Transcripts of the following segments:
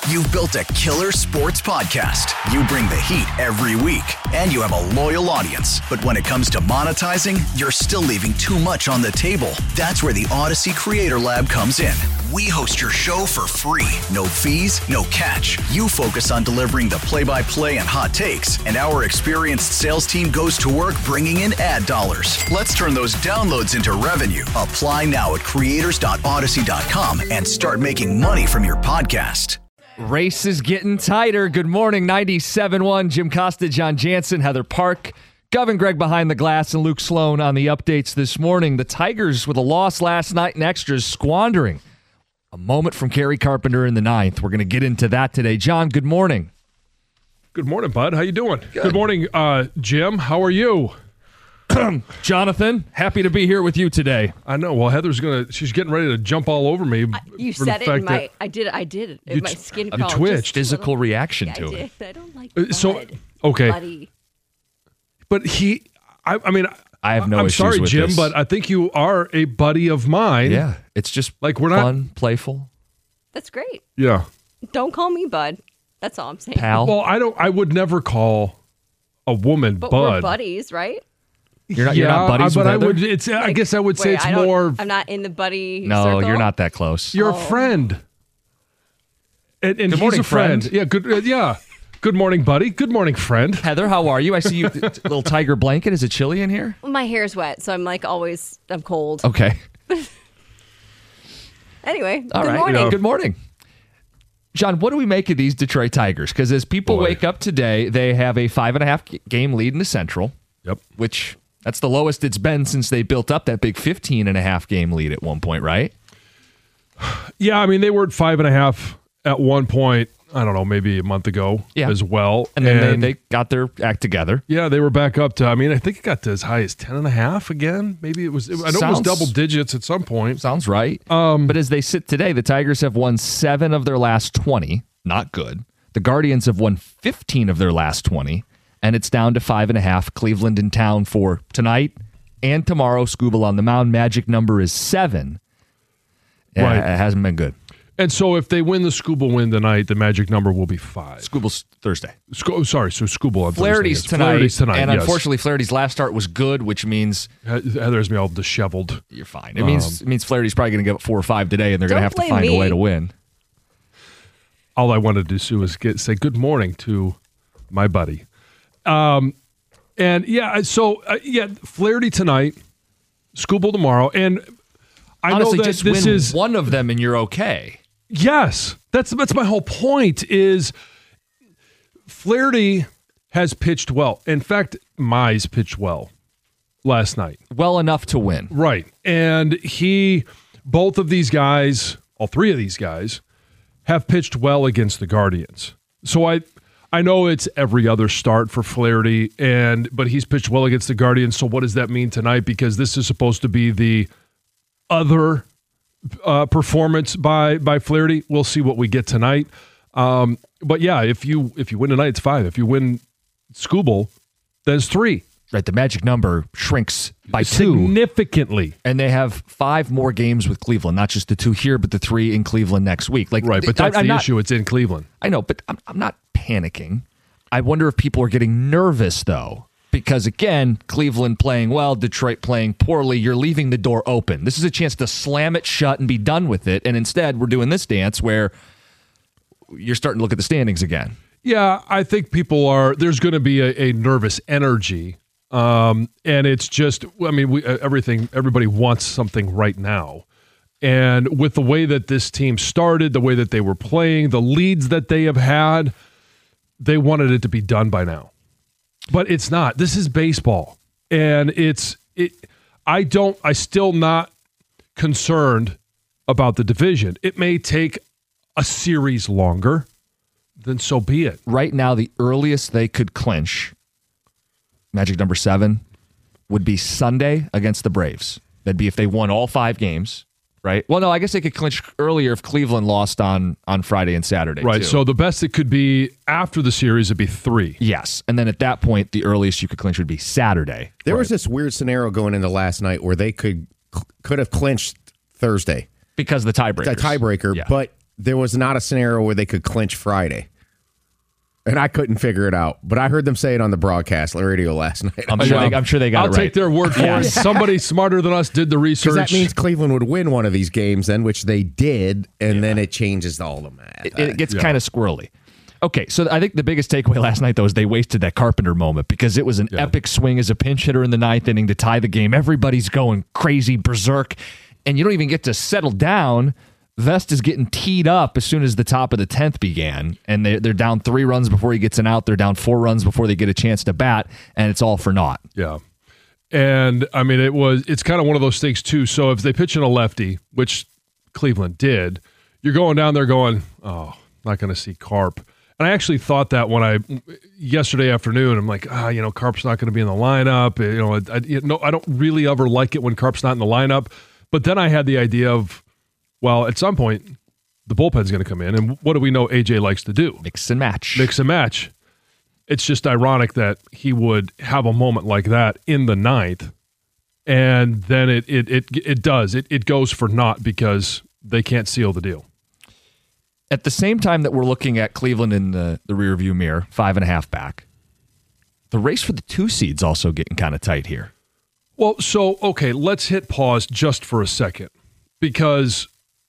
You've built a killer sports podcast. You bring the heat every week, and you have a loyal audience. But when it comes to monetizing, you're still leaving too much on the table. That's where the Odyssey Creator Lab comes in. We host your show for free. No fees, no catch. You focus on delivering the play-by-play and hot takes, and our experienced sales team goes to work bringing in ad dollars. Let's turn those downloads into revenue. Apply now at creators.odyssey.com and start making money from your podcast. Race is getting tighter. Good morning, 97.1. Jim Costa, John Jansen, Heather Park, Govin Gregg behind the glass, and Luke Sloan on the updates this morning. The Tigers, with a loss last night in extras, squandering a moment from Kerry Carpenter in the ninth. We're going to get into that today. John, good morning. Good morning, bud. How you doing? Good morning, Jim. How are you? Jonathan, happy to be here with you today. I know. Well, she's getting ready to jump all over me. You said it in my, I did it. My skin crawled. You twitched. Physical rereaction to it. I don't like blood. So, okay. Bloody. But I mean, I have no I'm issues sorry, with Jim, this. but I think you are a buddy of mine. Yeah, it's just like we're not fun, playful. That's great. Yeah. Don't call me bud. That's all I'm saying. Pal. Well, I would never call a woman but bud. we're buddies, right? You're not buddies but with Heather? I guess I would say it's more. I'm not in the buddy No, circle. you're not that close. You're a friend. And Good he's morning, a friend. friend. Yeah, good. Yeah. Good morning, buddy. Good morning, friend. Heather, how are you? I see you, little tiger blanket. Is it chilly in here? My hair's wet, so I'm I'm cold. Okay. Anyway, All good right. morning. Good morning. John, what do we make of these Detroit Tigers? Because as people wake up today, they have a 5.5 game lead in the Central. Yep. Which, that's the lowest it's been since they built up that big 15.5 game lead at one point, right? Yeah, I mean, they were at 5.5 at one point, I don't know, maybe a month ago as well. And then they got their act together. Yeah, they were back up to, I mean, I think it got to as high as 10.5 again. Maybe it was, I know it was double digits at some point. Sounds right. But as they sit today, the Tigers have won 7 of their last 20. Not good. The Guardians have won 15 of their last 20. And it's down to 5.5. Cleveland in town for tonight and tomorrow. Skubal on the mound. Magic number is 7. Right. It hasn't been good. And so if they win the Skubal win tonight, the magic number will be 5. Skubal's Thursday. So Skubal on Flaherty's Thursday. tonight. Flaherty's tonight, and yes. unfortunately, Flaherty's last start was good, which means Heather has me all disheveled. You're fine. It means Flaherty's probably going to give up 4 or 5 today, and they're going to have to find a way to win. All I wanted to do was say good morning to my buddy. And yeah, so Flaherty tonight, Skubal tomorrow, and I Honestly, know that just this win is one of them, and you're okay. Yes, that's my whole point. Is Flaherty has pitched well. In fact, Mize pitched well last night, well enough to win. Right, and both of these guys, all 3 of these guys, have pitched well against the Guardians. So I know it's every other start for Flaherty, but he's pitched well against the Guardians. So what does that mean tonight? Because this is supposed to be the other performance by Flaherty. We'll see what we get tonight. But yeah, if you win tonight, it's 5. If you win Skubal, then it's 3. Right, the magic number shrinks by 2 significantly, and they have 5 more games with Cleveland, not just the 2 here, but the 3 in Cleveland next week. Right, but that's the issue. It's in Cleveland. I know, but I'm not panicking. I wonder if people are getting nervous though, because again, Cleveland playing well, Detroit playing poorly. You're leaving the door open. This is a chance to slam it shut and be done with it. And instead, we're doing this dance where you're starting to look at the standings again. Yeah, I think there's going to be a nervous energy. And it's just, I mean, everybody wants something right now. And with the way that this team started, the way that they were playing, the leads that they have had, they wanted it to be done by now. But it's not. This is baseball. And I still not concerned about the division. It may take a series longer, then so be it. Right now, the earliest they could clinch, magic number 7, would be Sunday against the Braves. That'd be if they won all 5 games, right? Well, no, I guess they could clinch earlier if Cleveland lost on Friday and Saturday. Right, too. so the best it could be after the series would be 3. Yes, and then at that point, the earliest you could clinch would be Saturday. There was this weird scenario going into last night where they could have clinched Thursday. Because of the tiebreaker. The tiebreaker, but there was not a scenario where they could clinch Friday. And I couldn't figure it out. But I heard them say it on the broadcast radio last night. I'm sure they got it right. I'll take their word for it. Somebody smarter than us did the research. Because that means Cleveland would win one of these games then, which they did, and then it changes all the math. It gets kind of squirrely. Okay, so I think the biggest takeaway last night, though, is they wasted that Carpenter moment because it was an epic swing as a pinch hitter in the ninth inning to tie the game. Everybody's going crazy, berserk, and you don't even get to settle down. Vest is getting teed up as soon as the top of the 10th began, and they're down 3 runs before he gets an out. They're down 4 runs before they get a chance to bat, and it's all for naught. Yeah. And, I mean, it's kind of one of those things, too. So if they pitch in a lefty, which Cleveland did, you're going down there going, oh, not going to see Carp. And I actually thought that yesterday afternoon, I'm like, Carp's not going to be in the lineup. I don't really ever like it when Carp's not in the lineup. But then I had the idea of, well, at some point, the bullpen's going to come in, and what do we know AJ likes to do? Mix and match. It's just ironic that he would have a moment like that in the ninth, and then it goes for naught because they can't seal the deal. At the same time that we're looking at Cleveland in the rearview mirror, 5.5 back, the race for the 2 seed's also getting kind of tight here. Well, so, okay, let's hit pause just for a second, because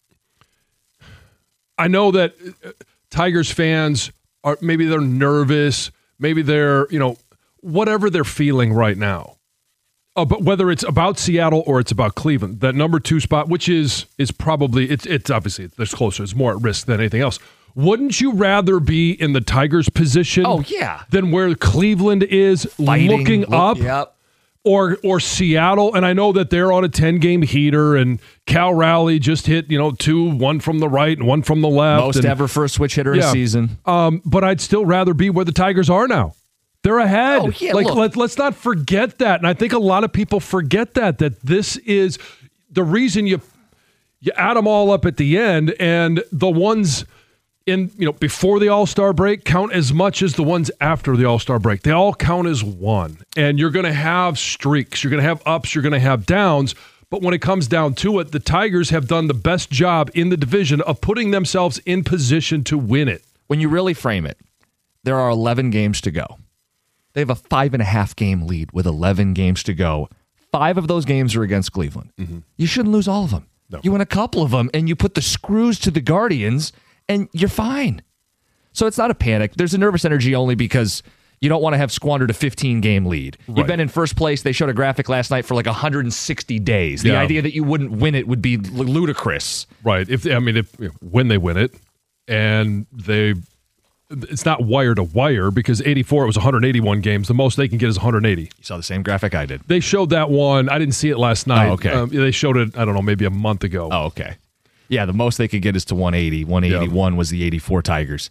I know that Tigers fans maybe they're nervous, maybe they're, whatever they're feeling right now. But whether it's about Seattle or it's about Cleveland, that number 2 spot, which is probably, it's obviously, there's closer, it's more at risk than anything else. Wouldn't you rather be in the Tigers' position than where Cleveland is looking up? Yep. Or Seattle, and I know that they're on a 10-game heater, and Cal Raleigh just hit 2, one from the right and one from the left. Most ever for a switch hitter in a season. But I'd still rather be where the Tigers are now. They're ahead. Oh, yeah, let's not forget that, and I think a lot of people forget that this is the reason you add them all up at the end, and the ones in before the All-Star break count as much as the ones after the All-Star break. They all count as one. And you're going to have streaks, you're going to have ups, you're going to have downs. But when it comes down to it, the Tigers have done the best job in the division of putting themselves in position to win it. When you really frame it, there are 11 games to go. They have a 5.5 game lead with 11 games to go. 5 of those games are against Cleveland. Mm-hmm. You shouldn't lose all of them. No. You win a couple of them, and you put the screws to the Guardians, and you're fine. So it's not a panic. There's a nervous energy only because you don't want to have squandered a 15-game lead. Right. You've been in first place. They showed a graphic last night for 160 days. The idea that you wouldn't win it would be ludicrous. Right. When they win it, and it's not wire to wire because 84, it was 181 games. The most they can get is 180. You saw the same graphic I did. They showed that one. I didn't see it last night. Oh, okay. They showed it, I don't know, maybe a month ago. Oh, okay. Yeah, the most they could get is to 180. 181 was the 84 Tigers.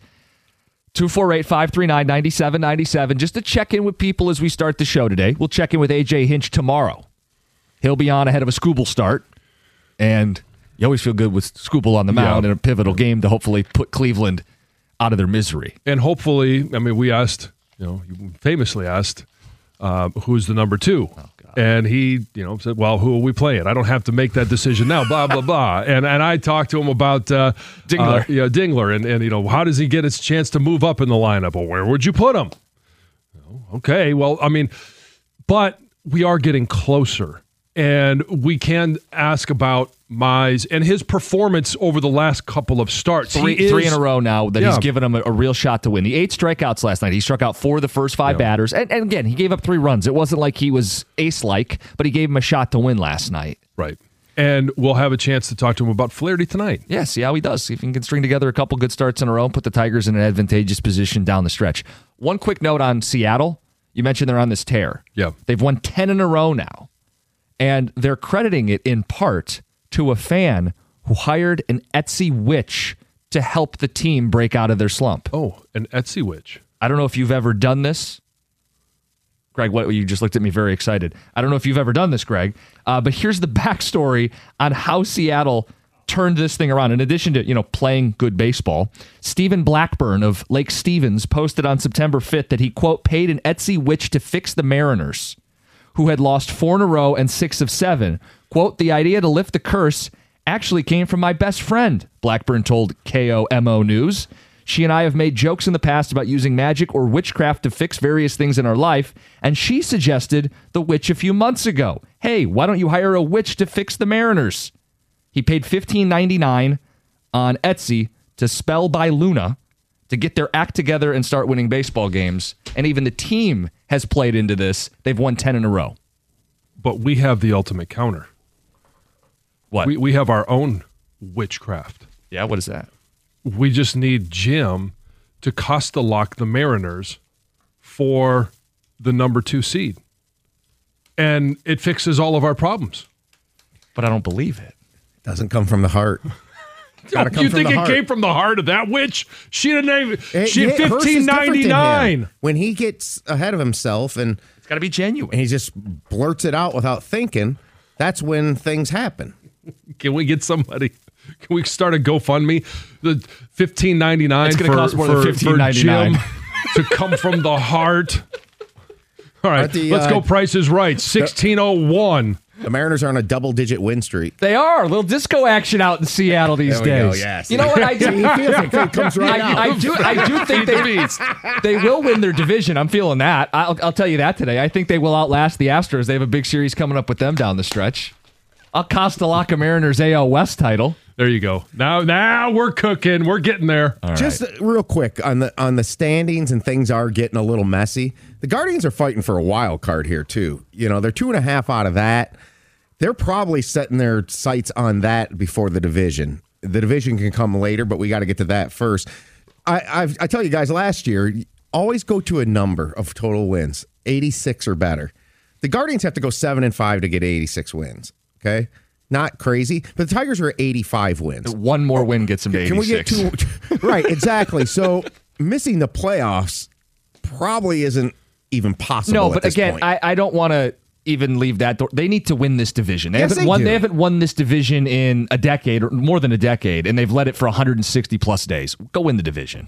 248-539-9797. Just to check in with people as we start the show today. We'll check in with AJ Hinch tomorrow. He'll be on ahead of a Skubal start. And you always feel good with Skubal on the mound in a pivotal game to hopefully put Cleveland out of their misery. And hopefully, we asked, you famously asked, who's the number 2? Oh, and he, said, well, who are we playing? I don't have to make that decision now, blah, blah, blah. And I talked to him about Dingler. Dingler, and how does he get his chance to move up in the lineup? Well, where would you put him? Okay, well, but we are getting closer. And we can ask about Mize and his performance over the last couple of starts. Three in a row now that he's given him a real shot to win. The 8 strikeouts last night. He struck out 4 of the first 5 batters. And again, he gave up 3 runs. It wasn't like he was ace-like, but he gave him a shot to win last night. Right. And we'll have a chance to talk to him about Flaherty tonight. Yeah, see how he does. See if he can string together a couple good starts in a row and put the Tigers in an advantageous position down the stretch. One quick note on Seattle. You mentioned they're on this tear. Yeah. They've won 10 in a row now. And they're crediting it in part to a fan who hired an Etsy witch to help the team break out of their slump. Oh, an Etsy witch. I don't know if you've ever done this. Greg, you just looked at me very excited. I don't know if you've ever done this, Greg. But here's the backstory on how Seattle turned this thing around. In addition to, playing good baseball, Stephen Blackburn of Lake Stevens posted on September 5th that he, quote, paid an Etsy witch to fix the Mariners, who had lost 4 in a row and 6 of 7. Quote, the idea to lift the curse actually came from my best friend, Blackburn told KOMO News. She and I have made jokes in the past about using magic or witchcraft to fix various things in our life, and she suggested the witch a few months ago. Hey, why don't you hire a witch to fix the Mariners? He paid $15.99 on Etsy to Spell by Luna to get their act together and start winning baseball games. And even the team has played into this. They've won 10 in a row. But we have the ultimate counter. What? We have our own witchcraft. Yeah, what is that? We just need Jim to Costa lock the Mariners for the number 2 seed. And it fixes all of our problems. But I don't believe it. Doesn't come from the heart. Gotta come You from think the it heart. came from the heart of that witch? She didn't. She had Hers is different to him. $15.99. When he gets ahead of himself and It's got to be genuine. he just blurts it out without thinking, that's when things happen. Can we get somebody? Can we start a GoFundMe? The $15.99 It's gonna for, cost more than for $15.99. Jim to come from the heart. All right, At the, let's go. Price is right. 1601. The Mariners are on a double-digit win streak. They are. A little disco action out in Seattle these There we days. go, yes. You know what I do? He feels like it comes right out. I do think they will win their division. I'm feeling that. I'll tell you that today. I think they will outlast the Astros. They have a big series coming up with them down the stretch. I'll cost a lock a Mariners AL West title. There you go. Now we're cooking. We're getting there. Just real quick on the standings, and things are getting a little messy. The Guardians are fighting for a wild card here too. You know, they're 2.5 out of that. They're probably setting their sights on that before the division. The division can come later, but we got to get to that first. I tell you guys, last year, always go to a number of total wins, 86 or better. The Guardians have to go 7-5 to get 86 wins. Okay, not crazy, but the Tigers are at 85 wins. One more win gets them to 86. Can we get 2? Right, exactly. So missing the playoffs probably isn't even possible. No, at but this again, point. I don't want to even leave that door. They need to win this division. They Yes, haven't they won. do. They haven't won this division in a decade or more than a decade, and they've led it for 160 plus days. Go win the division.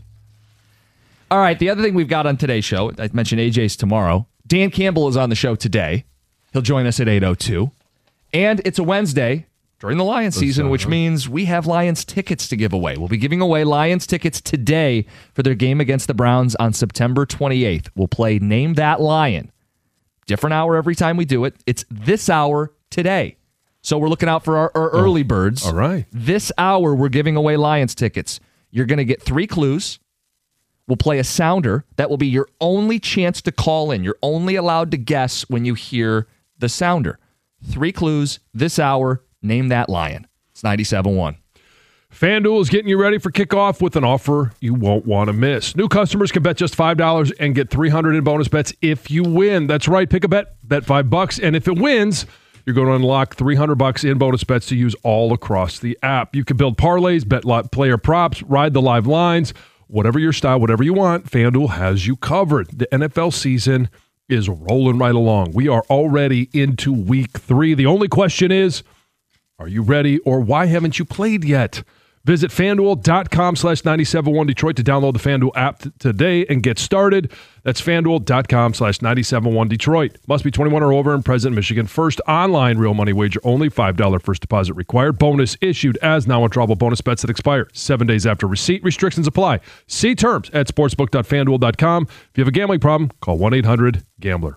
All right. The other thing we've got on today's show, I mentioned AJ's tomorrow. Dan Campbell is on the show today. He'll join us at 8:02, and it's a Wednesday during the Lions season, which means we have Lions tickets to give away. We'll be giving away Lions tickets today for their game against the Browns on September 28th. We'll play Name That Lion. Different hour every time we do it. It's this hour today. So we're looking out for our early birds. All right. This hour, we're giving away Lions tickets. You're going to get 3 clues. We'll play a sounder. That will be your only chance to call in. You're only allowed to guess when you hear the sounder. 3 clues this hour. Name that lion. It's 97.1. FanDuel is getting you ready for kickoff with an offer you won't want to miss. New customers can bet just $5 and get $300 in bonus bets if you win. That's right. Pick a bet $5, and if it wins, you're going to unlock $300 in bonus bets to use all across the app. You can build parlays, bet player props, ride the live lines, whatever your style, whatever you want. FanDuel has you covered. The NFL season is rolling right along. We are already into week 3. The only question is, are you ready, or why haven't you played yet? Visit FanDuel.com/971 Detroit to download the FanDuel app today and get started. That's FanDuel.com/971 Detroit. Must be 21 or over and present in Michigan. First online real money wager only. $5 first deposit required. Bonus issued as non-withdrawable bonus bets that expire 7 days after receipt. Restrictions apply. See terms at sportsbook.fanduel.com. If you have a gambling problem, call 1-800-GAMBLER.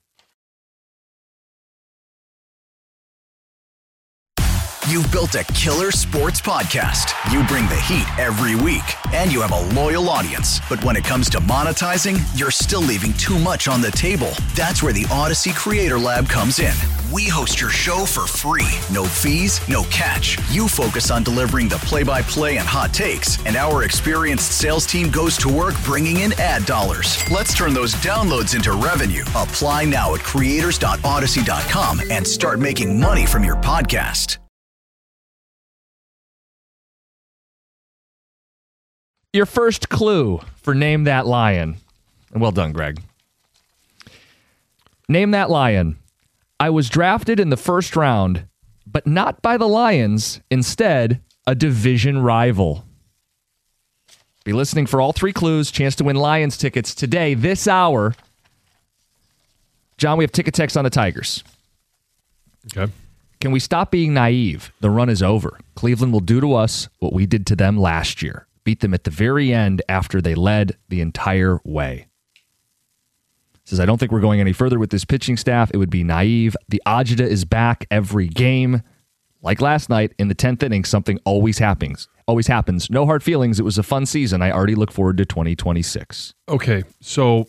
You've built a killer sports podcast. You bring the heat every week, and you have a loyal audience. But when it comes to monetizing, you're still leaving too much on the table. That's where the Odyssey Creator Lab comes in. We host your show for free. No fees, no catch. You focus on delivering the play-by-play and hot takes, and our experienced sales team goes to work bringing in ad dollars. Let's turn those downloads into revenue. Apply now at creators.odyssey.com and start making money from your podcast. Your first clue for Name That Lion. And well done, Greg. Name that lion. I was drafted in the first round, but not by the Lions. Instead, a division rival. Be listening for all 3 clues. Chance to win Lions tickets today, this hour. John, we have ticket text on the Tigers. Okay. Can we stop being naive? The run is over. Cleveland will do to us what we did to them last year. Beat them at the very end after they led the entire way. Says, I don't think we're going any further with this pitching staff. It would be naive. The agita is back every game. Like last night in the 10th inning, something always happens. Always happens. No hard feelings. It was a fun season. I already look forward to 2026. Okay, so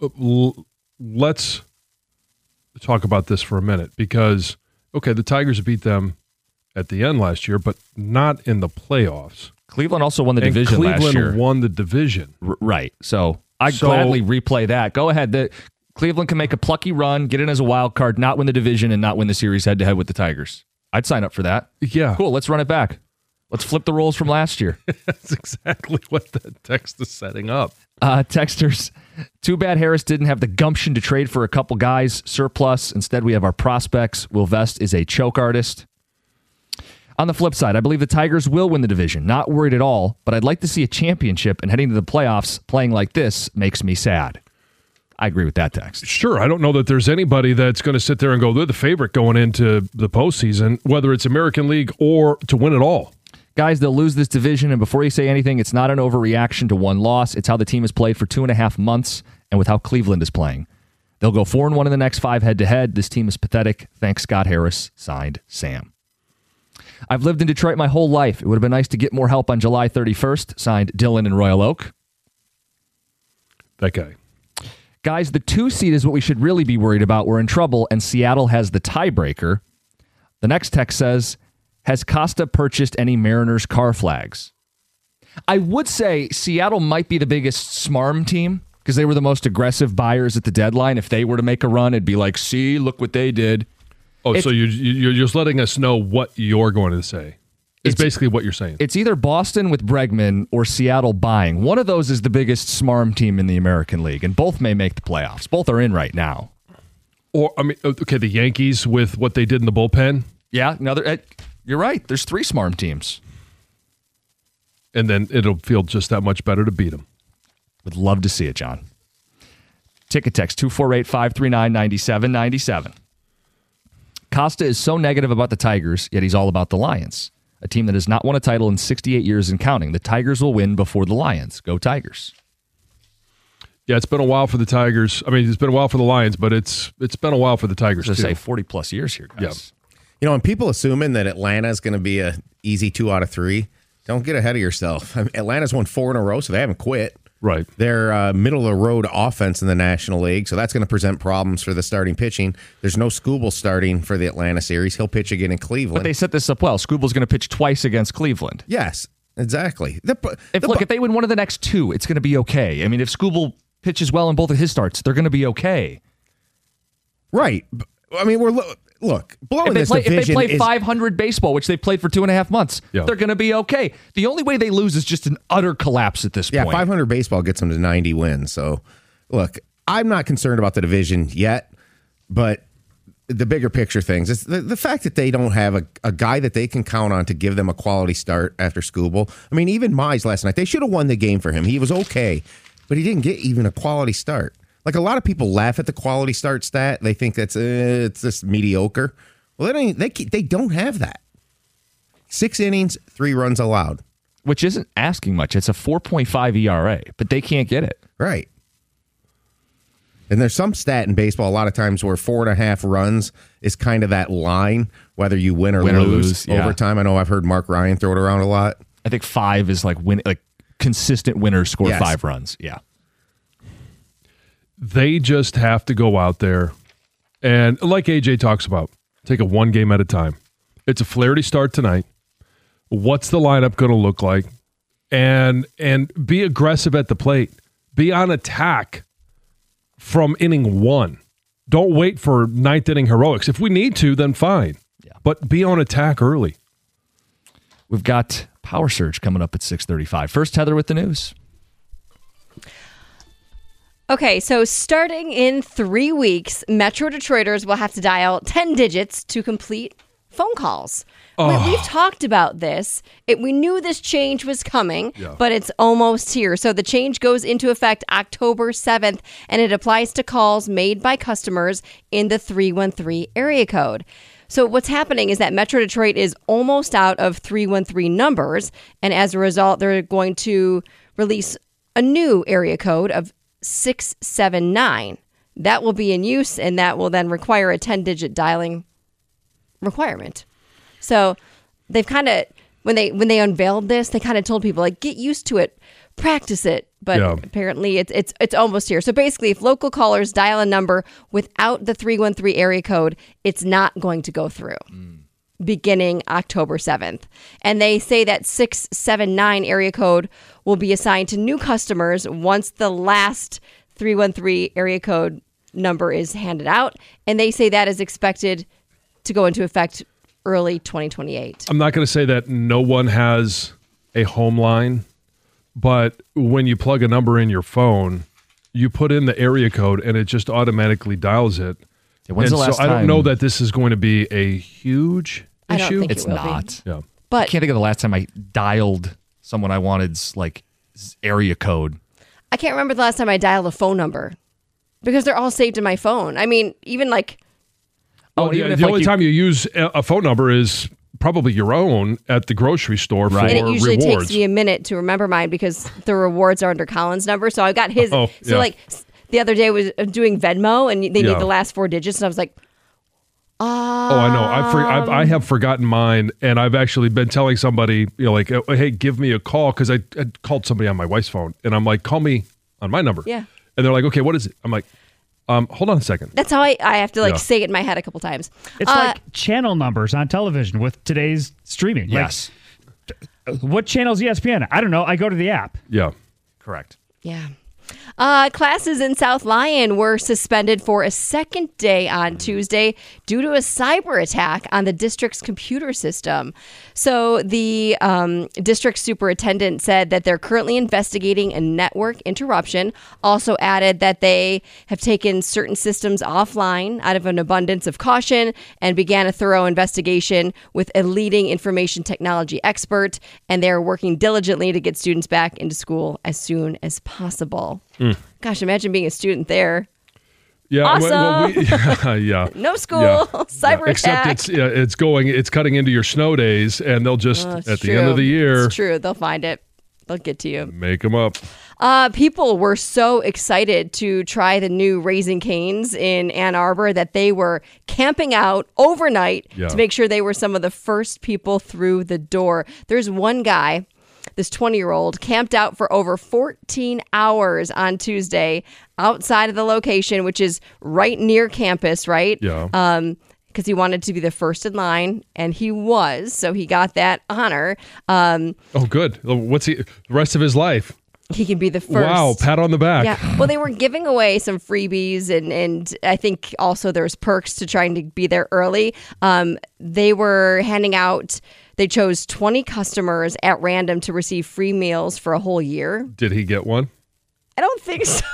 let's talk about this for a minute because, okay, the Tigers beat them at the end last year, but not in the playoffs. Cleveland also won the division last year. Cleveland won the division. Right. So I'd gladly replay that. Go ahead. Cleveland can make a plucky run, get in as a wild card, not win the division, and not win the series head-to-head with the Tigers. I'd sign up for that. Yeah. Cool. Let's run it back. Let's flip the roles from last year. That's exactly what that text is setting up. Texters, too bad Harris didn't have the gumption to trade for a couple guys surplus. Instead, we have our prospects. Will Vest is a choke artist. On the flip side, I believe the Tigers will win the division. Not worried at all, but I'd like to see a championship, and heading to the playoffs playing like this makes me sad. I agree with that text. Sure. I don't know that there's anybody that's going to sit there and go, they're the favorite going into the postseason, whether it's American League or to win it all. Guys, they'll lose this division, and before you say anything, it's not an overreaction to one loss. It's how the team has played for 2.5 months and with how Cleveland is playing. They'll go 4-1 in the next 5 head-to-head. This team is pathetic. Thanks, Scott Harris. Signed, Sam. I've lived in Detroit my whole life. It would have been nice to get more help on July 31st. Signed, Dylan in Royal Oak. That guy. Guys, the 2 seed is what we should really be worried about. We're in trouble, and Seattle has the tiebreaker. The next text says, has Costa purchased any Mariners car flags? I would say Seattle might be the biggest SMARM team because they were the most aggressive buyers at the deadline. If they were to make a run, it'd be like, see, look what they did. Oh, so you're just letting us know what you're going to say. It's basically what you're saying. It's either Boston with Bregman or Seattle buying. One of those is the biggest SMARM team in the American League, and both may make the playoffs. Both are in right now. Or, I mean, okay, the Yankees with what they did in the bullpen. Yeah, you're right. There's 3 SMARM teams. And then it'll feel just that much better to beat them. Would love to see it, John. Ticket text 248-539-9797. Costa is so negative about the Tigers, yet he's all about the Lions, a team that has not won a title in 68 years and counting. The Tigers will win before the Lions. Go Tigers. Yeah, it's been a while for the Tigers. I mean, it's been a while for the Lions, but it's been a while for the Tigers, too. Say 40-plus years here, guys. Yep. You know, and people assuming that Atlanta is going to be a easy 2 out of 3, don't get ahead of yourself. I mean, Atlanta's won 4 in a row, so they haven't quit. Right. They're middle-of-the-road offense in the National League, so that's going to present problems for the starting pitching. There's no Skubal starting for the Atlanta series. He'll pitch again in Cleveland. But they set this up well. Skubal's going to pitch twice against Cleveland. Yes, exactly. If they win one of the next 2, it's going to be okay. I mean, if Skubal pitches well in both of his starts, they're going to be okay. Right. I mean, blowing this division. If they play 500 baseball, which they played for 2.5 months, they're going to be okay. The only way they lose is just an utter collapse at this point. Yeah, 500 baseball gets them to 90 wins. So, look, I'm not concerned about the division yet, but the bigger picture things is the fact that they don't have a guy that they can count on to give them a quality start after Skubal. I mean, even Mize last night, they should have won the game for him. He was okay, but he didn't get even a quality start. Like, a lot of people laugh at the quality start stat. They think that's it's just mediocre. Well, they don't have that. 6 innings, 3 runs allowed. Which isn't asking much. It's a 4.5 ERA, but they can't get it. Right. And there's some stat in baseball a lot of times where 4.5 runs is kind of that line, whether you win or lose overtime. I know I've heard Mark Ryan throw it around a lot. I think 5 is like consistent winners score 5 runs. Yeah. They just have to go out there and, like AJ talks about, take it 1 game at a time. It's a Flaherty start tonight. What's the lineup going to look like? And be aggressive at the plate. Be on attack from inning 1. Don't wait for 9th inning heroics. If we need to, then fine. Yeah. But be on attack early. We've got Power Surge coming up at 6:35. First, Heather with the news. Okay, so starting in 3 weeks, Metro Detroiters will have to dial 10 digits to complete phone calls. We've talked about this. We knew this change was coming, but it's almost here. So the change goes into effect October 7th, and it applies to calls made by customers in the 313 area code. So what's happening is that Metro Detroit is almost out of 313 numbers, and as a result, they're going to release a new area code of 679. That will be in use, and that will then require a 10-digit dialing requirement. So they've kind of, when they unveiled this, they kind of told people, like, get used to it, practice it. But apparently it's almost here. So basically, if local callers dial a number without the 313 area code, it's not going to go through beginning October 7th. And they say that 679 area code will be assigned to new customers once the last 313 area code number is handed out. And they say that is expected to go into effect early 2028. I'm not going to say that no one has a home line, but when you plug a number in your phone, you put in the area code and it just automatically dials it. When's the last I don't time- know that this is going to be a huge I don't issue. think It's it will be. not. Yeah. I But can't think of the last time I dialed someone I wanted's like area code. I can't remember the last time I dialed a phone number because they're all saved in my phone. I mean, even like, Well, even if, the like, only you- time you use a phone number is probably your own at the grocery store for Right. and it usually rewards. takes me a minute to remember mine because the rewards are under Colin's number. So I got his. Oh, so yeah. like the other day I was doing Venmo and they Yeah. need the last 4 digits. And I was like, Oh, I know. I have forgotten mine, and I've actually been telling somebody, like, hey, give me a call, because I called somebody on my wife's phone, and I'm like, call me on my number. Yeah. And they're like, okay, what is it? I'm like, hold on a second. that's how I have to Yeah. say it in my head a couple times. It's like channel numbers on television with today's streaming. Yes. Like, what channel is ESPN? I don't know. I go to the app. Yeah. Correct. Yeah. Classes in South Lyon were suspended for a second day on Tuesday due to a cyber attack on the district's computer system. So the district superintendent said that they're currently investigating a network interruption. Also added that they have taken certain systems offline out of an abundance of caution and began a thorough investigation with a leading information technology expert. And they're working diligently to get students back into school as soon as possible. Gosh, imagine being a student there. Yeah. Awesome. Yeah. No school, Yeah. cyber attack. Except it's cutting into your snow days, and they'll just, Oh, it's at the true. end of the year, It's true. They'll find it. They'll get to you. make them up. People were so excited to try the new Raising Cane's in Ann Arbor that they were camping out overnight Yeah. to make sure they were some of the first people through the door. There's one guy, this 20-year-old, camped out for over 14 hours on Tuesday outside of the location, which is right near campus, right? Yeah. Because he wanted to be the first in line, and he was, so he got that honor. Oh, good. What's the rest of his life? He can be the first. Wow. Pat on the back. Yeah. Well, they were giving away some freebies, and I think also there's perks to trying to be there early. They were handing out. They chose 20 customers at random to receive free meals for a whole year. Did he get one? I don't think so.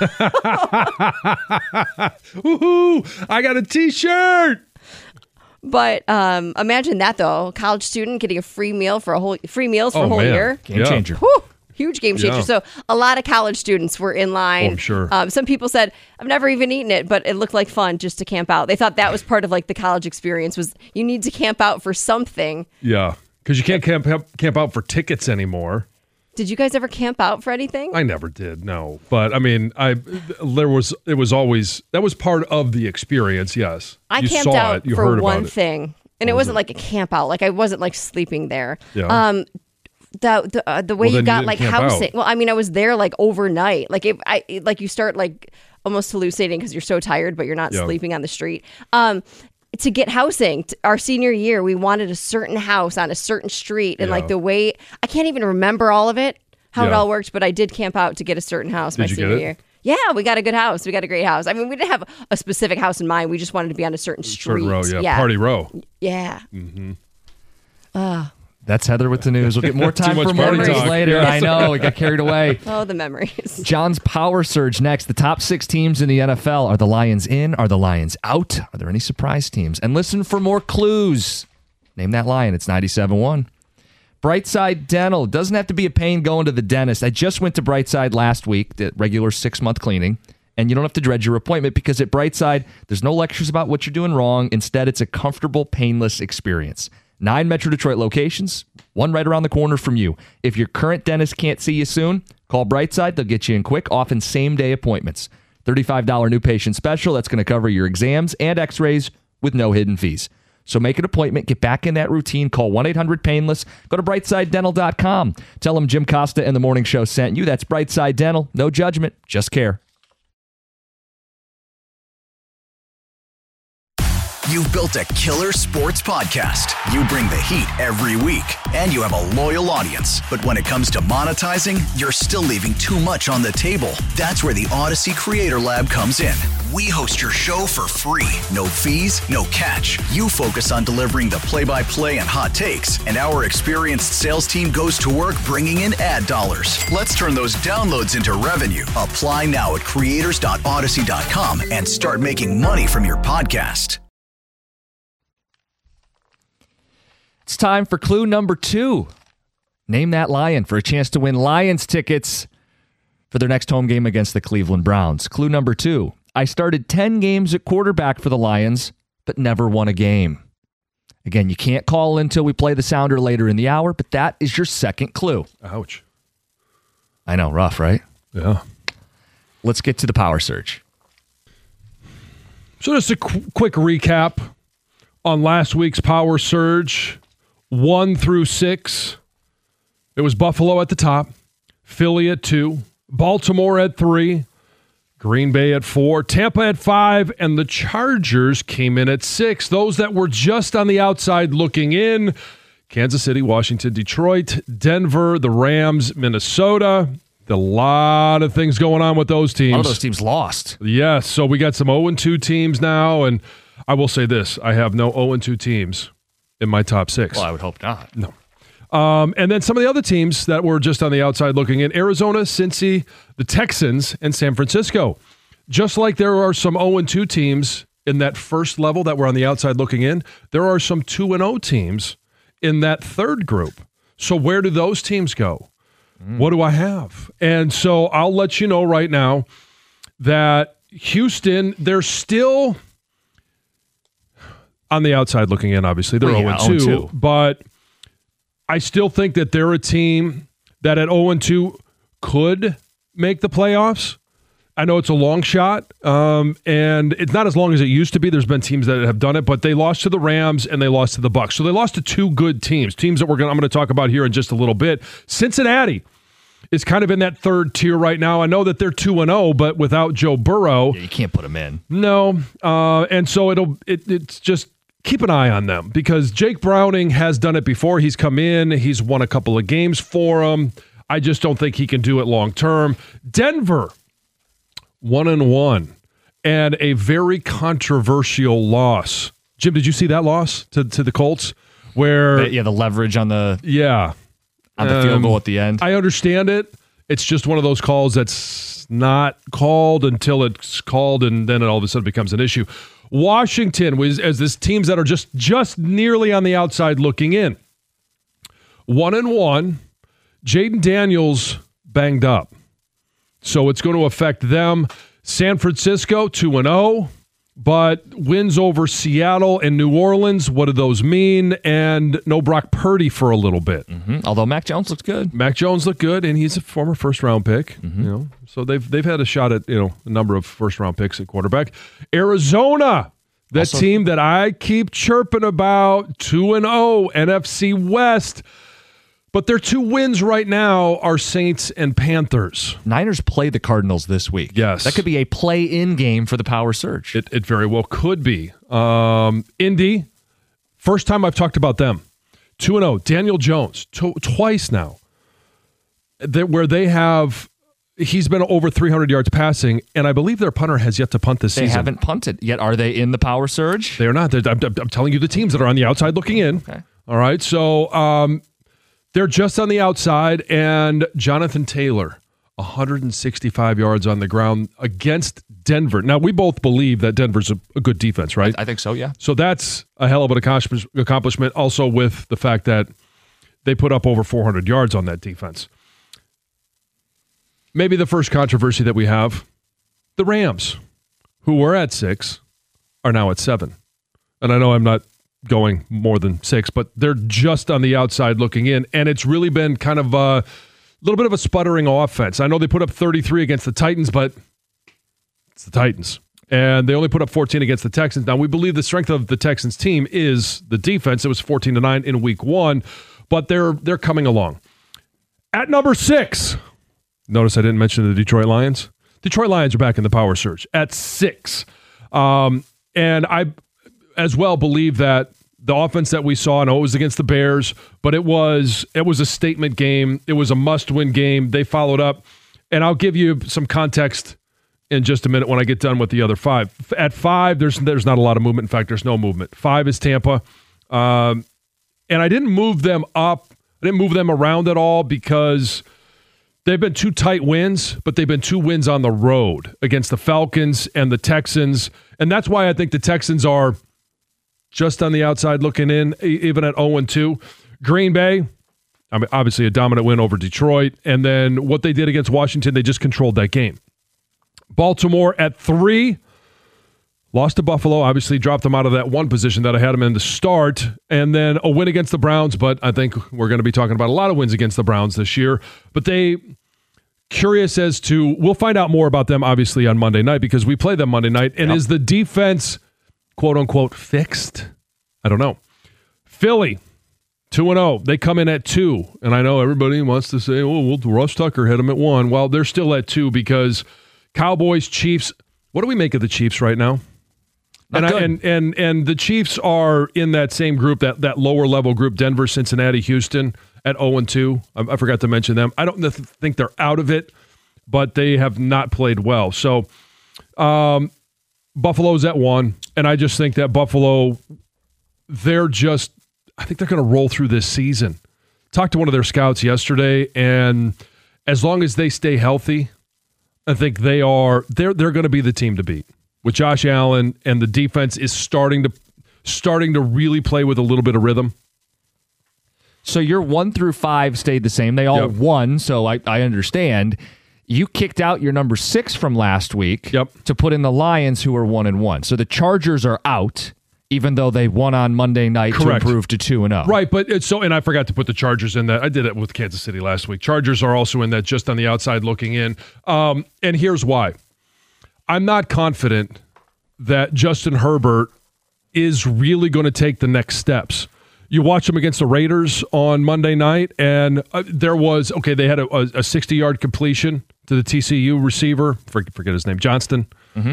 Woohoo! I got a T-shirt. But imagine that though, college student getting a free meals for a whole man. year. Game Yeah. changer. Whew, huge game changer. Yeah. So a lot of college students were in line. Oh, I'm sure. Some people said, I've never even eaten it, but it looked like fun just to camp out. They thought that was part of like the college experience was you need to camp out for something. Yeah, because you can't camp out for tickets anymore. Did you guys ever camp out for anything? I never did, no. But I mean, it was always that was part of the experience. Yes, I you camped saw out it, you for heard one about it. thing, and it wasn't like a camp out. Like I wasn't like sleeping there. Yeah. The way Well, you then got you like didn't camp housing. out. Well, I mean, I was there like overnight. Like like you start like almost hallucinating because you're so tired, but you're not Yeah. sleeping on the street. To get housing, our senior year, we wanted a certain house on a certain street, and like Yeah. the way I can't even remember all of it, how it Yeah. all worked, but I did camp out to get a certain house my Did you get senior it? year. Yeah, we got a good house. We got a great house. I mean, we didn't have a specific house in mind. We just wanted to be on a certain street. Certain row, yeah, party row. Yeah. That's Heather with the news. We'll get more time much for party memories talk. later. Yeah. I know. We got carried away. Oh, the memories. John's Power Surge next. The top 6 teams in the NFL. Are the Lions in? Are the Lions out? Are there any surprise teams? And listen for more clues. Name that Lion. It's 97.1. Brightside Dental. Doesn't have to be a pain going to the dentist. I just went to Brightside last week, the regular 6-month cleaning, And you don't have to dread your appointment because at Brightside, there's no lectures about what you're doing wrong. Instead, it's a comfortable, painless experience. 9 Metro Detroit locations, one right around the corner from you. If your current dentist can't see you soon, call Brightside. They'll get you in quick, often same-day appointments. $35 new patient special. That's going to cover your exams and x-rays with no hidden fees. So make an appointment. Get back in that routine. Call 1-800-PAINLESS. Go to BrightsideDental.com. Tell them Jim Costa and the Morning Show sent you. That's Brightside Dental. No judgment, just care. You've built a killer sports podcast. You bring the heat every week, and you have a loyal audience. But when it comes to monetizing, you're still leaving too much on the table. That's where the Odyssey Creator Lab comes in. We host your show for free. No fees, no catch. You focus on delivering the play-by-play and hot takes, and our experienced sales team goes to work bringing in ad dollars. Let's turn those downloads into revenue. Apply now at creators.odyssey.com and start making money from your podcast. It's time for clue number 2. Name that Lion for a chance to win Lions tickets for their next home game against the Cleveland Browns. Clue number 2. I started 10 games at quarterback for the Lions, but never won a game. Again, you can't call until we play the sounder later in the hour, but that is your second clue. Ouch. I know, rough, right? Yeah. Let's get to the power surge. So just a quick recap on last week's power surge. 1 through 6. It was Buffalo at the top, Philly at 2, Baltimore at 3, Green Bay at 4, Tampa at 5, and the Chargers came in at 6. Those that were just on the outside looking in: Kansas City, Washington, Detroit, Denver, the Rams, Minnesota. A lot of things going on with those teams. All of those teams lost. Yes, so we got some 0-2 teams now, and I will say this: I have no 0-2 teams in my top 6. Well, I would hope not. No. And then some of the other teams that were just on the outside looking in: Arizona, Cincy, the Texans, and San Francisco. Just like there are some 0-2 teams in that first level that were on the outside looking in, there are some 2-0 teams in that third group. So where do those teams go? What do I have? And so I'll let you know right now that Houston, they're still on the outside looking in, obviously. They're 0-2, but I still think that they're a team that at 0-2 could make the playoffs. I know it's a long shot, and it's not as long as it used to be. There's been teams that have done it, but they lost to the Rams and they lost to the Bucs. So they lost to 2 good teams that I'm going to talk about here in just a little bit. Cincinnati is kind of in that third tier right now. I know that they're 2-0, but without Joe Burrow, Yeah, you can't put them in. no. And so it's just keep an eye on them because Jake Browning has done it before. He's come in. He's won a couple of games for them. I just don't think he can do it long term. Denver, 1-1, and a very controversial loss. Jim, did you see that loss to the Colts? Where The leverage on the field goal at the end. I understand it. It's just one of those calls that's not called until it's called, and then it all of a sudden becomes an issue. Washington was as this teams that are just nearly on the outside looking in. 1-1. Jaden Daniels banged up, so it's going to affect them. San Francisco 2-0, but wins over Seattle and New Orleans. What do those mean? And no Brock Purdy for a little bit. Although Mac Jones looks good. Mac Jones looked good, and he's a former first-round pick. So they've had a shot at a number of first-round picks at quarterback. Arizona, that team that I keep chirping about, 2-0, NFC West. But their 2 wins right now are Saints and Panthers. Niners play the Cardinals this week. Yes. That could be a play-in game for the power surge. It very well could be. Indy, first time I've talked about them. 2-0. Daniel Jones, twice now. Where they have, he's been over 300 yards passing, and I believe their punter has yet to punt this season. They haven't punted yet. Are they in the power surge? They are not. I'm telling you the teams that are on the outside looking in. Okay. All right, so they're just on the outside, and Jonathan Taylor, 165 yards on the ground against Denver. Now, we both believe that Denver's a good defense, right? I think so, yeah. So that's a hell of an accomplishment, also with the fact that they put up over 400 yards on that defense. Maybe the first controversy that we have The Rams, who were at 6, are now at 7. And I know I'm not going more than 6, but they're just on the outside looking in. And it's really been kind of a little bit of a sputtering offense. I know they put up 33 against the Titans, but it's the Titans. And they only put up 14 against the Texans. Now, we believe the strength of the Texans team is the defense. It was 14-9 in week 1, but they're coming along. At number 6, notice I didn't mention the Detroit Lions. Detroit Lions are back in the power surge at 6. And I as well believe that the offense that we saw, I know it was against the Bears, but it was a statement game. It was a must-win game. They followed up. And I'll give you some context in just a minute when I get done with the other 5. At 5, there's not a lot of movement. In fact, there's no movement. 5 is Tampa. And I didn't move them up. I didn't move them around at all because they've been 2 tight wins, but they've been 2 wins on the road against the Falcons and the Texans. And that's why I think the Texans are just on the outside looking in, even at 0-2. Green Bay, I mean, obviously a dominant win over Detroit. And then what they did against Washington, they just controlled that game. Baltimore at 3, lost to Buffalo, obviously dropped them out of that 1 position that I had them in to start. And then a win against the Browns, but I think we're going to be talking about a lot of wins against the Browns this year. But curious as to, we'll find out more about them obviously on Monday night because we play them Monday night. And Is the defense, quote unquote, fixed? I don't know. Philly, 2-0. They come in at 2. And I know everybody wants to say, well, Russ Tucker had them at 1. Well, they're still at 2 because Cowboys, Chiefs, what do we make of the Chiefs right now? And the Chiefs are in that same group, that lower level group, Denver, Cincinnati, Houston at 0-2. I forgot to mention them. I don't think they're out of it, but they have not played well. So Buffalo's at 1, and I just think that Buffalo, I think they're going to roll through this season. Talked to one of their scouts yesterday, and as long as they stay healthy, I think they're going to be the team to beat. With Josh Allen, and the defense is starting to really play with a little bit of rhythm. So your 1 through 5 stayed the same. They all won, so I understand. You kicked out your number 6 from last week to put in the Lions, who are 1-1. So the Chargers are out, even though they won on Monday night to improve to 2-0. Right, but and I forgot to put the Chargers in that. I did it with Kansas City last week. Chargers are also in that, just on the outside looking in. And here's why. I'm not confident that Justin Herbert is really going to take the next steps. You watch them against the Raiders on Monday night, and they had a 60-yard completion to the TCU receiver, forget his name, Johnston,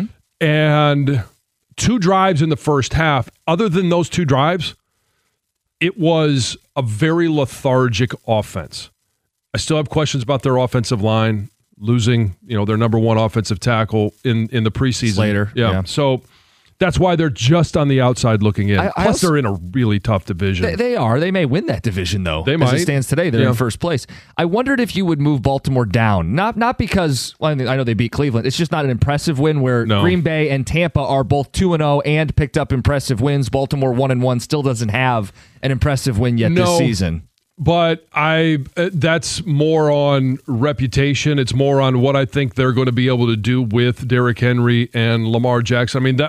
and 2 drives in the first half. Other than those 2 drives, it was a very lethargic offense. I still have questions about their offensive line, losing, their number 1 offensive tackle in the preseason. Later. Yeah. So that's why they're just on the outside looking in. Plus, they're in a really tough division. They are. They may win that division, though. They might. As it stands today, they're in first place. I wondered if you would move Baltimore down. Not because, I know they beat Cleveland. It's just not an impressive win where Green Bay and Tampa are both 2-0 and picked up impressive wins. Baltimore 1-1 still doesn't have an impressive win yet this season. But that's more on reputation. It's more on what I think they're going to be able to do with Derrick Henry and Lamar Jackson. I mean,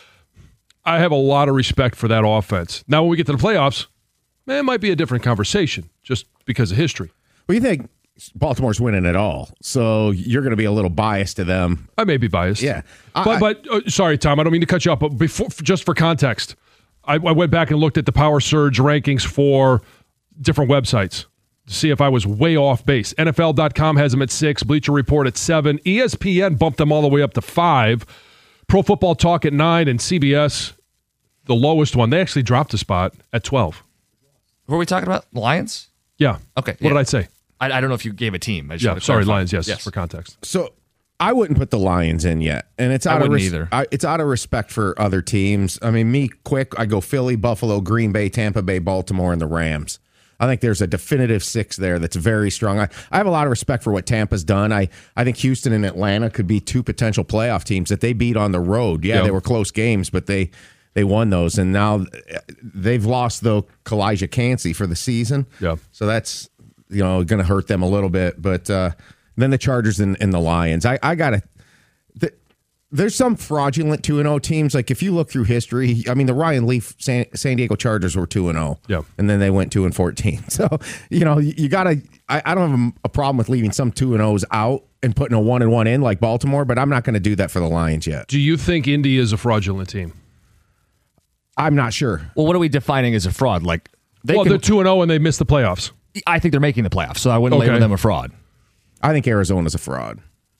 I have a lot of respect for that offense. Now, when we get to the playoffs, it might be a different conversation just because of history. Well, you think Baltimore's winning it all, so you're going to be a little biased to them. I may be biased. Yeah. But sorry, Tom, I don't mean to cut you off, but just for context, I went back and looked at the Power Surge rankings for different websites to see if I was way off base. NFL.com has them at 6, Bleacher Report at 7, ESPN bumped them all the way up to 5, Pro Football Talk at 9, and CBS, the lowest one, they actually dropped a spot at 12. Were we talking about Lions? Yeah. Okay. What did I say? I don't know if you gave a team. Sorry, Lions, yes, for context. So I wouldn't put the Lions in yet, and it's out of either. It's out of respect for other teams. I mean, I go Philly, Buffalo, Green Bay, Tampa Bay, Baltimore, and the Rams. I think there's a definitive 6 there that's very strong. I have a lot of respect for what Tampa's done. I think Houston and Atlanta could be 2 potential playoff teams that they beat on the road. Yeah, they were close games, but they won those, and now they've lost, though, Kalijah Kancey for the season. Yeah. So that's going to hurt them a little bit. But then the Chargers and the Lions. I got to There's some fraudulent 2-0 teams. Like if you look through history, I mean, the Ryan Leaf San Diego Chargers were 2-0. Yeah. And then they went 2-14. So, you got to, I don't have a problem with leaving some 2-0s out and putting a 1-1 in like Baltimore, but I'm not going to do that for the Lions yet. Do you think Indy is a fraudulent team? I'm not sure. Well, what are we defining as a fraud? Like they're 2-0 and they missed the playoffs. I think they're making the playoffs, so I wouldn't label them a fraud. I think Arizona's a fraud.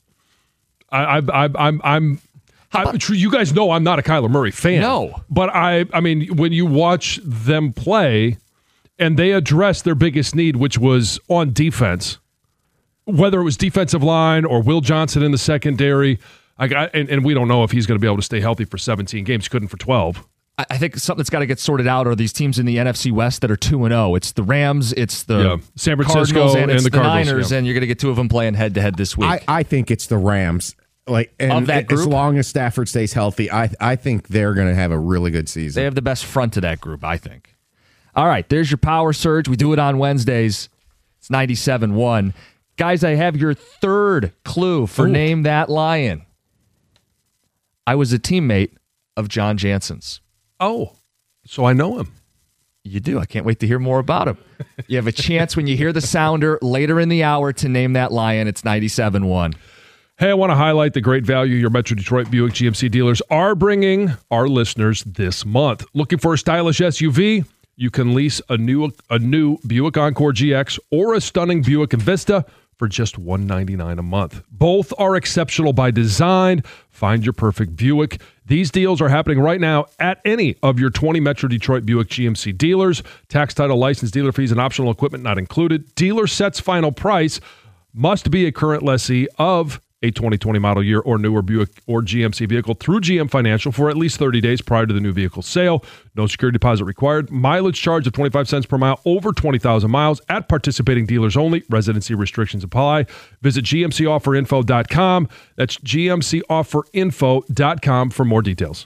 You guys know I'm not a Kyler Murray fan. No. But I mean, when you watch them play and they address their biggest need, which was on defense, whether it was defensive line or Will Johnson in the secondary, and we don't know if he's going to be able to stay healthy for 17 games. He couldn't for 12. I think something that's got to get sorted out are these teams in the NFC West that are 2-0. It's the Rams, it's the San Francisco, Cardinals, and it's the Cardinals, Niners, and you're going to get two of them playing head-to-head this week. I think it's the Rams. Of that group? As long as Stafford stays healthy, I think they're going to have a really good season. They have the best front of that group, I think. All right, there's your power surge. We do it on Wednesdays. It's 97.1. Guys, I have your third clue for Name That Lion. I was a teammate of John Jansen's. Oh, so I know him. You do. I can't wait to hear more about him. You have a chance when you hear the sounder later in the hour to name that lion. It's 97.1. Hey, I want to highlight the great value your Metro Detroit Buick GMC dealers are bringing our listeners this month. Looking for a stylish SUV? You can lease a new Buick Encore GX or a stunning Buick Envista for just $199 a month. Both are exceptional by design. Find your perfect Buick. These deals are happening right now at any of your 20 Metro Detroit Buick GMC dealers. Tax, title, license, dealer fees, and optional equipment not included. Dealer sets final price. Must be a current lessee of a 2020 model year or newer Buick or GMC vehicle through GM Financial for at least 30 days prior to the new vehicle sale. No security deposit required. Mileage charge of 25 cents per mile over 20,000 miles at participating dealers only. Residency restrictions apply. Visit GMCOfferInfo.com. That's GMCOfferInfo.com for more details.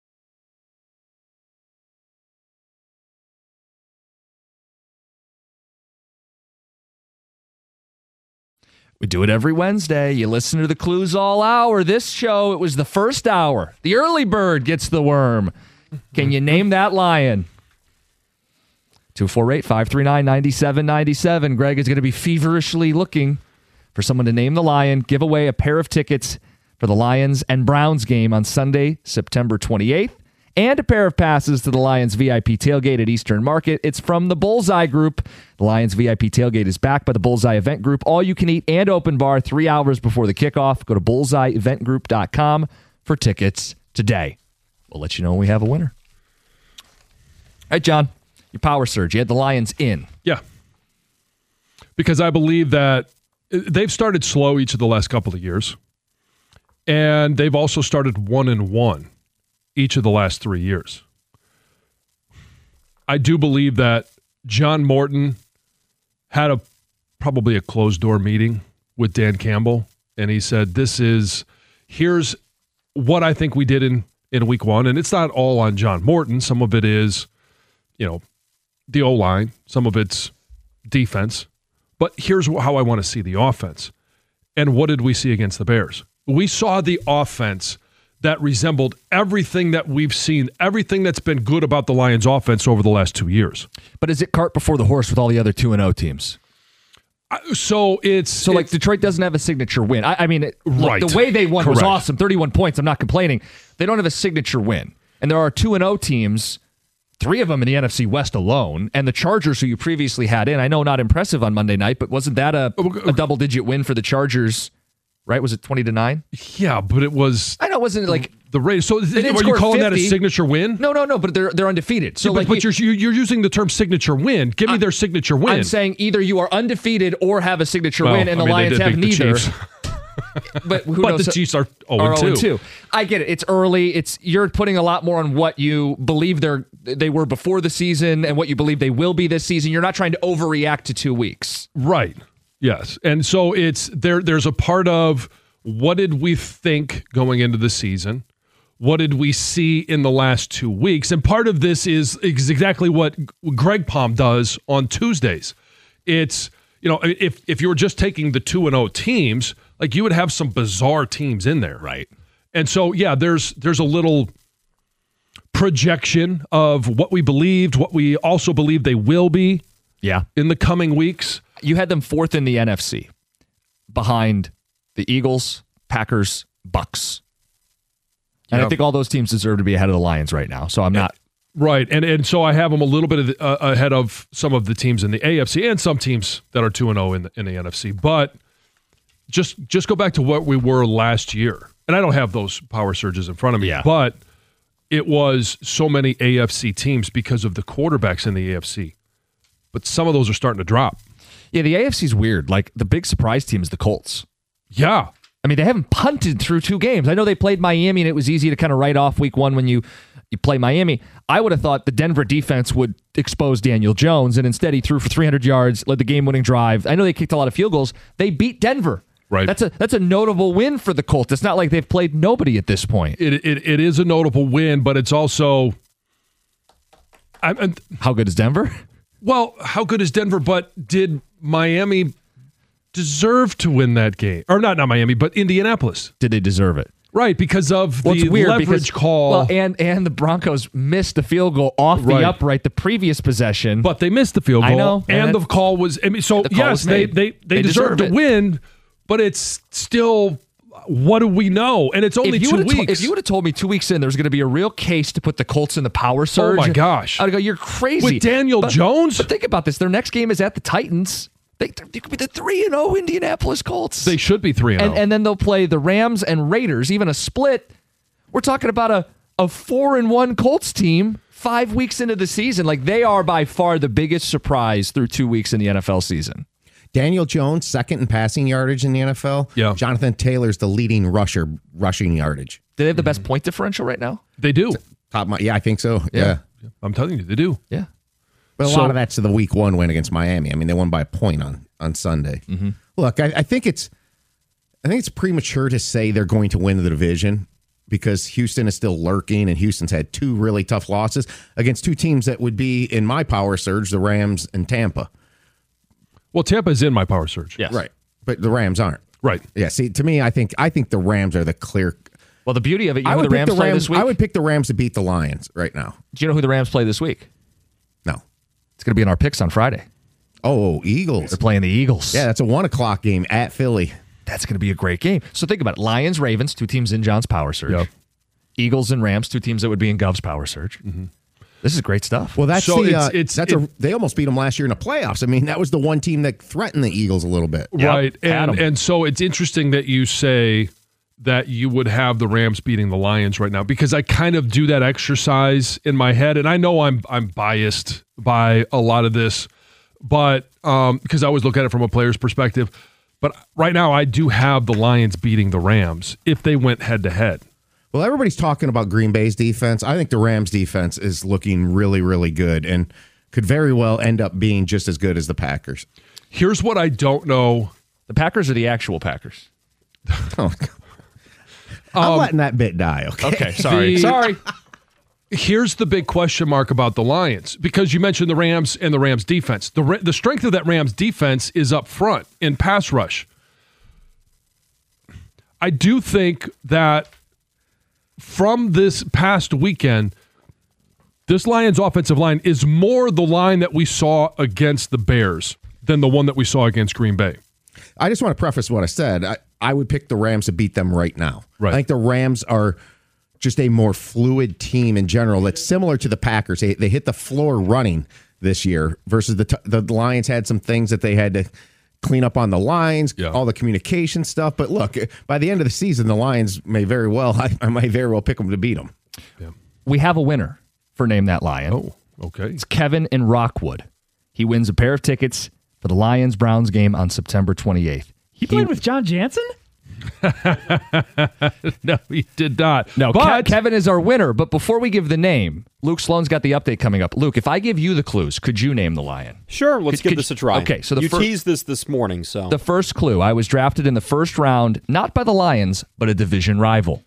We do it every Wednesday. You listen to the clues all hour. This show, it was the first hour. The early bird gets the worm. Can you name that lion? 248-539-9797. Greg is going to be feverishly looking for someone to name the lion, give away a pair of tickets for the Lions and Browns game on Sunday, September 28th, and a pair of passes to the Lions VIP tailgate at Eastern Market. It's from the Bullseye Group. The Lions VIP tailgate is backed by the Bullseye Event Group. All you can eat and open bar 3 hours before the kickoff. Go to bullseyeeventgroup.com for tickets today. We'll let you know when we have a winner. All right, John, your power surge. You had the Lions in. Yeah. Because I believe that they've started slow each of the last couple of years. And they've also started 1-1. Each of the last 3 years. I do believe that John Morton had probably a closed-door meeting with Dan Campbell, and he said, here's what I think we did in week one, and it's not all on John Morton. Some of it is, the O-line. Some of it's defense. But here's how I want to see the offense. And what did we see against the Bears? We saw the offense that resembled everything that we've seen, everything that's been good about the Lions offense over the last 2 years. But is it cart before the horse with all the other 2-0 teams? So Detroit doesn't have a signature win. Right. The way they won was Correct. awesome. 31 points. I'm not complaining. They don't have a signature win. And there are 2-0 teams, 3 of them in the NFC West alone, and the Chargers, who you previously had in. I know not impressive on Monday night, but wasn't that a double-digit win for the Chargers? Right? Was it 20-9? Yeah, but it was. I know it wasn't like the Raiders. So are you score calling 50. that a signature win? No. But they're undefeated. So yeah, but you're using the term signature win. Give me their signature win. I'm saying either you are undefeated or have a signature win, and the Lions have neither. But who knows? The Chiefs are 0-2. I get it. It's early. You're putting a lot more on what you believe they were before the season and what you believe they will be this season. You're not trying to overreact to 2 weeks. Right. Yes. And so it's there's a part of what did we think going into the season? What did we see in the last 2 weeks? And part of this is exactly what Greg Palm does on Tuesdays. It's, if you were just taking the 2-0 teams, like you would have some bizarre teams in there. Right. And so, yeah, there's a little projection of what we believed, what we also believe they will be in the coming weeks. You had them fourth in the NFC behind the Eagles, Packers, Bucks. And I think all those teams deserve to be ahead of the Lions right now. So I'm not. Right. And so I have them a little bit ahead of some of the teams in the AFC and some teams that are 2-0 in the NFC. But just go back to what we were last year. And I don't have those power surges in front of me, but it was so many AFC teams because of the quarterbacks in the AFC. But some of those are starting to drop. Yeah, the AFC's weird. Like, the big surprise team is the Colts. Yeah. I mean, they haven't punted through 2 games. I know they played Miami, and it was easy to kind of write off week 1 when you play Miami. I would have thought the Denver defense would expose Daniel Jones, and instead he threw for 300 yards, led the game-winning drive. I know they kicked a lot of field goals. They beat Denver. Right. That's a notable win for the Colts. It's not like they've played nobody at this point. It is a notable win, but it's also... How good is Denver? Well, how good is Denver, but did Miami deserve to win that game? Or not Miami, but Indianapolis. Did they deserve it? Right, because of the leverage call. Well, and the Broncos missed the field goal off the upright the previous possession. But they missed the field goal. I know. And the call was... I mean, so, yes, they deserve to win, but it's still... What do we know? And it's only 2 weeks. If you would have told me 2 weeks in there's going to be a real case to put the Colts in the power surge. Oh, my gosh. I'd go, you're crazy. With Daniel Jones? But think about this. Their next game is at the Titans. They could be the 3-0 Indianapolis Colts. They should be 3-0. And then they'll play the Rams and Raiders, even a split. We're talking about a 4-1 Colts team 5 weeks into the season. Like, they are by far the biggest surprise through 2 weeks in the NFL season. Daniel Jones, second in passing yardage in the NFL. Yeah. Jonathan Taylor's the leading rushing yardage. Do they have the best point differential right now? They do. Yeah, I think so. Yeah. I'm telling you, they do. Yeah. But a lot of that's to the week 1 win against Miami. I mean, they won by a point on Sunday. Mm-hmm. Look, I think it's premature to say they're going to win the division because Houston is still lurking, and Houston's had 2 really tough losses against 2 teams that would be in my power surge, the Rams and Tampa. Well, Tampa's in my power surge. Yes. Right. But the Rams aren't. Right. Yeah, see, to me, I think the Rams are the clear... Well, the beauty of it, you know who the Rams play this week? I would pick the Rams to beat the Lions right now. Do you know who the Rams play this week? No. It's going to be in our picks on Friday. Oh, Eagles. They're playing the Eagles. Yeah, that's a 1:00 game at Philly. That's going to be a great game. So think about it. Lions, Ravens, 2 teams in John's power surge. Yep. Eagles and Rams, 2 teams that would be in Gov's power surge. Mm-hmm. This is great stuff. Well, that's they almost beat them last year in the playoffs. I mean, that was the one team that threatened the Eagles a little bit. Right. And so it's interesting that you say that you would have the Rams beating the Lions right now, because I kind of do that exercise in my head, and I know I'm biased by a lot of this, but because I always look at it from a player's perspective. But right now, I do have the Lions beating the Rams if they went head to head. Well, everybody's talking about Green Bay's defense. I think the Rams' defense is looking really, really good and could very well end up being just as good as the Packers. Here's what I don't know. The Packers are the actual Packers. Oh, I'm letting that bit die, okay? Okay, sorry. Here's the big question mark about the Lions, because you mentioned the Rams and the Rams' defense. The strength of that Rams' defense is up front in pass rush. I do think that from this past weekend, this Lions offensive line is more the line that we saw against the Bears than the one that we saw against Green Bay. I just want to preface what I said. I would pick the Rams to beat them right now. Right. I think the Rams are just a more fluid team in general. That's similar to the Packers. They hit the floor running this year versus the Lions had some things that they had to clean up on the lines, all the communication stuff. But look, by the end of the season, the Lions may very well, I might very well pick them to beat them. Yeah. We have a winner for Name That Lion. Oh, okay. It's Kevin in Rockwood. He wins a pair of tickets for the Lions-Browns game on September 28th. He played with John Jansen? No, he did not. No, but Kevin is our winner. But before we give the name, Luke Sloan's got the update coming up. Luke, if I give you the clues, could you name the Lion? Sure, let's give this a try. Okay, so you teased this morning. So the first clue, I was drafted in the first round, not by the Lions, but a division rival.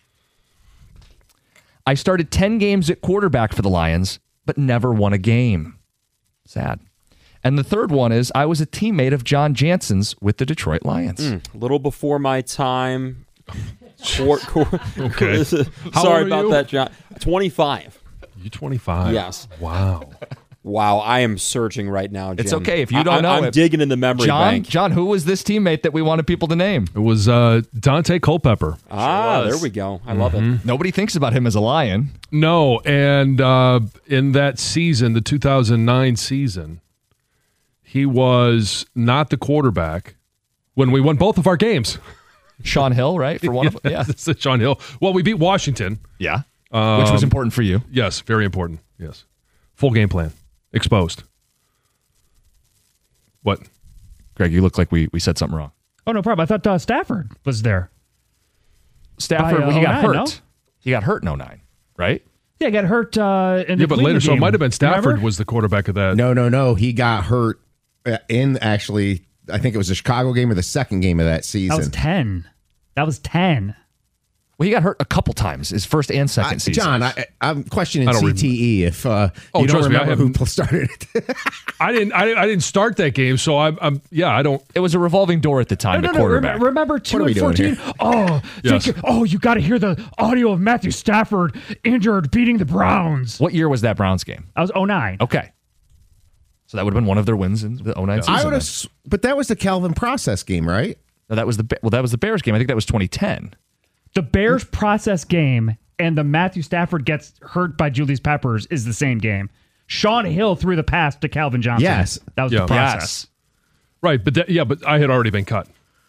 I started 10 games at quarterback for the Lions, but never won a game. Sad. And the third one is I was a teammate of John Jansen's with the Detroit Lions. A little before my time. Okay. How Sorry old are about you? that, John. 25. You 25? Yes. Wow. Wow, I am searching right now, Jim. It's okay if you don't know I'm it. digging in the memory bank. John, who was this teammate that we wanted people to name? It was Dante Culpepper. There we go. I love it. Nobody thinks about him as a Lion. No, and in that season, the 2009 season, he was not the quarterback when we won both of our games. Sean Hill, right? For one of them. Yeah. That's Sean Hill. Well, we beat Washington. Yeah. Which was important for you. Yes, very important. Yes. Full game plan. Exposed. What? Greg, you look like we said something wrong. Oh, no problem. I thought Stafford was there. Stafford, By, when he got 09, hurt. no? He got hurt in 09, right? Yeah, got hurt in the Yeah, but Cleveland later, so it game. might have been Stafford Remember? was the quarterback of that. No. He got hurt in actually, I think it was the Chicago game or the second game of that season. That was 10. Well, he got hurt a couple times, his first and second season. John, I'm questioning I don't CTE if you don't trust me, I remember who haven't- started it. I didn't start that game, so I don't. It was a revolving door at the time, the No. quarterback. Remember 2 are we and doing 14? Oh, Yes. you got to hear the audio of Matthew Stafford injured beating the Browns. What year was that Browns game? That was 09. Okay. So that would have been one of their wins in the 09 season. I would then. have, but that was the Calvin Process game, right? No, that was the Bears game. I think that was 2010. The Bears process game and the Matthew Stafford gets hurt by Julius Peppers is the same game. Sean Hill threw the pass to Calvin Johnson. Yes. That was Yeah. the process. Right, but I had already been cut.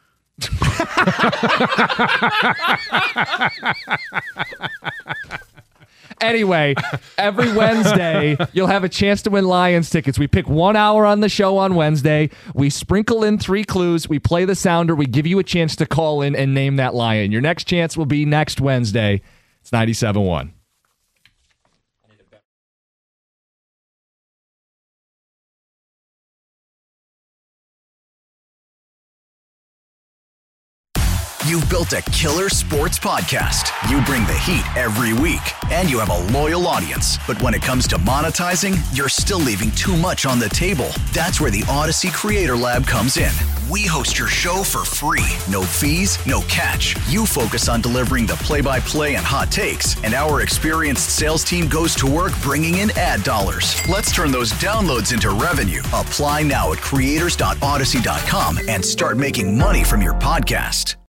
Anyway, every Wednesday, you'll have a chance to win Lions tickets. We pick 1 hour on the show on Wednesday. We sprinkle in 3 clues. We play the sounder. We give you a chance to call in and name that Lion. Your next chance will be next Wednesday. It's 97.1. You've built a killer sports podcast. You bring the heat every week, and you have a loyal audience. But when it comes to monetizing, you're still leaving too much on the table. That's where the Odyssey Creator Lab comes in. We host your show for free. No fees, no catch. You focus on delivering the play-by-play and hot takes, and our experienced sales team goes to work bringing in ad dollars. Let's turn those downloads into revenue. Apply now at creators.odyssey.com and start making money from your podcast.